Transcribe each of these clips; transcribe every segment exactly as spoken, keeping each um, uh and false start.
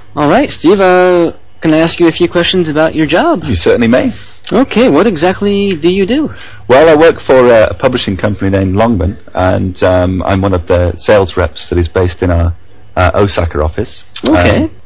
All right, Steve. Uh, can I ask you a few questions about your job? You certainly may. Okay. What exactly do you do? Well, I work for uh, a publishing company named Longman, and um, I'm one of the sales reps that is based in our uh, Osaka office. Okay. Um,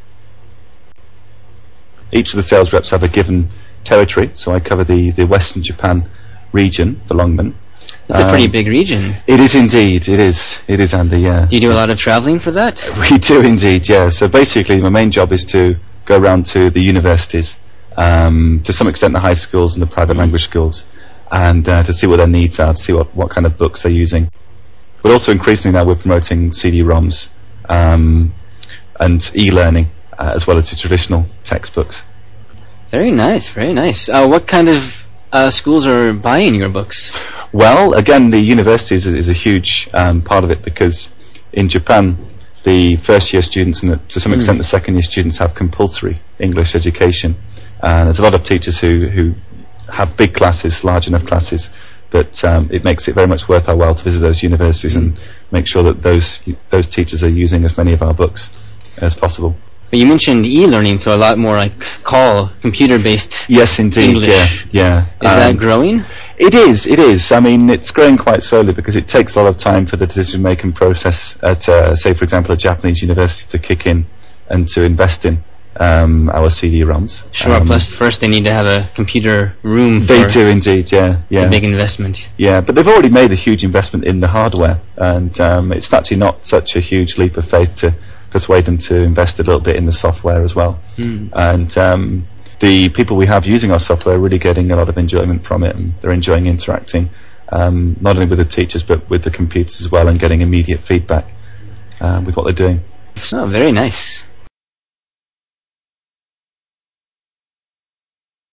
each of the sales reps have a given territory, so I cover the, the Western Japan region for Longman. That's a pretty Um, big region. It is indeed. It is. It is, Andy. Yeah. Do you do a lot of traveling for that? We do indeed. Yeah. So basically, my main job is to go around to the universities, um, to some extent the high schools and the private language schools, and uh, to see what their needs are, to see what, what kind of books they're using. But also increasingly now we're promoting C D ROMs um, and e-learning uh, as well as the traditional textbooks. Very nice. Very nice. Uh, what kind of uh, schools are buying your books? Well, again, the universities is, is a huge um, part of it, because in Japan, the first year students and the, to some Mm. extent the second year students have compulsory English education. And there's a lot of teachers who, who have big classes, large enough classes, that um, it makes it very mumuch worth our while to visit those universities and make sure that those those teachers are using as many of our books as possible. But you mentioned e-learning, so a lot more like call, computer-based Yes, indeed. English. Yeah, yeah. Is that Um, growing? It is, it is. I mean, it's growing quite slowly because it takes a lot of time for the decision-making process at, uh, say, for example, a Japanese university to kick in and to invest in um, our C D ROMs. Sure. Um, Plus, first they need to have a computer room. They for do indeed, yeah, It's yeah. a big investment. Yeah, but they've already made a huge investment in the hardware, and um, it's actually not such a huge leap of faith to persuade them to invest a little bit in the software as well. Hmm. And um, the people we have using our software are really getting a lot of enjoyment from it, and they're enjoying interacting um, not only with the teachers but with the computers as well, and getting immediate feedback uh, with what they're doing. Oh, very nice.